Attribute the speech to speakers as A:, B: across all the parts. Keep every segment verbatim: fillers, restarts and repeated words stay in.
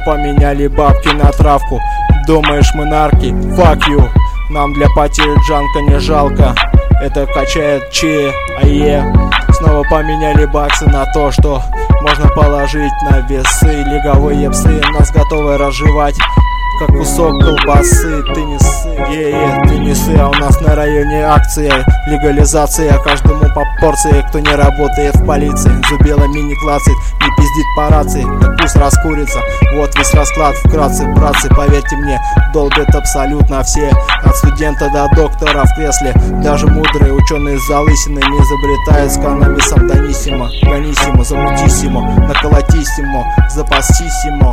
A: поменяли бабки на травку. Думаешь, мы нарки? Fuck you. Нам для потери джанка не жалко. Это качает че, а е. Снова поменяли баксы на то, что можно положить на весы. Лиговые псы нас готовы разжевать, как кусок колбасы. Ты не ссы, е-е, ты не ссы. А у нас на районе акция, легализация, каждому по порции. Кто не работает в полиции, зубелами не клацает, не пиздит по рации, так пусть раскурится. Вот весь расклад вкратце, братцы, поверьте мне, долбят абсолютно все, от студента до доктора в кресле. Даже мудрые ученые с залысиной не изобретают с каннабисом донисимо, гонисимо, замутисимо, наколотисимо, запасисимо.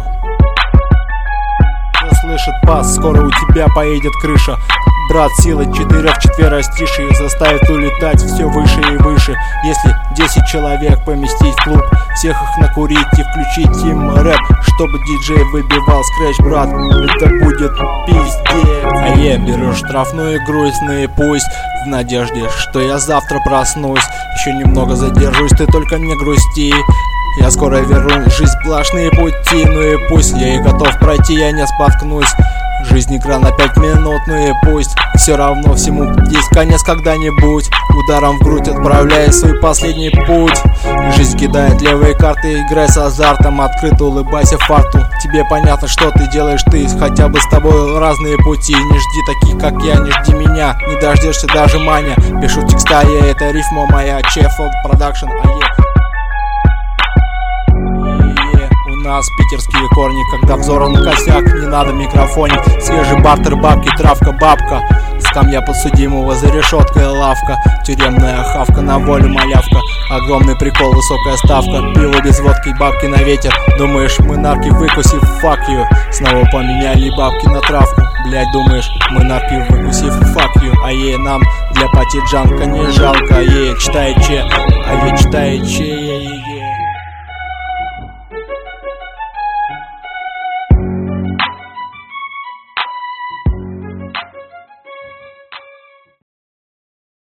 A: Слышит пас, скоро у тебя поедет крыша. Брат, силы четырех четверостишей заставит улетать все выше и выше. Если десять человек поместить в клуб, всех их накурить и включить им рэп, чтобы диджей выбивал скретч, брат, это будет пиздец. А я беру штрафную грустную и пусть, в надежде, что я завтра проснусь. Еще немного задержусь, ты только не грусти. Я скоро вернусь, жизнь сплошные пути, ну и пусть я и готов пройти, я не споткнусь. Жизнь игра на пять минут, ну и пусть, все равно всему есть конец когда-нибудь. Ударом в грудь отправляя свой последний путь. Жизнь кидает левые карты, играй с азартом, открыто улыбайся факту. Тебе понятно, что ты делаешь ты, хотя бы с тобой разные пути. Не жди таких, как я, не жди меня, не дождешься даже маня. Пишу текста я, это рифма моя, Чеффилд Продакшн, а я. У нас питерские корни, когда взорван косяк, не надо микрофонить. Свежий бартер, бабки, травка, бабка, скамья подсудимого, за решеткой лавка, тюремная хавка, на волю малявка. Огромный прикол, высокая ставка, пиво без водки, бабки на ветер. Думаешь, мы нарки, выкусив, fuck you. Снова поменяли бабки на травку. Блять, думаешь, мы нарки, выкусив, fuck you. А ей нам для пати джанка не жалко. Ей читай че, а ей читай че,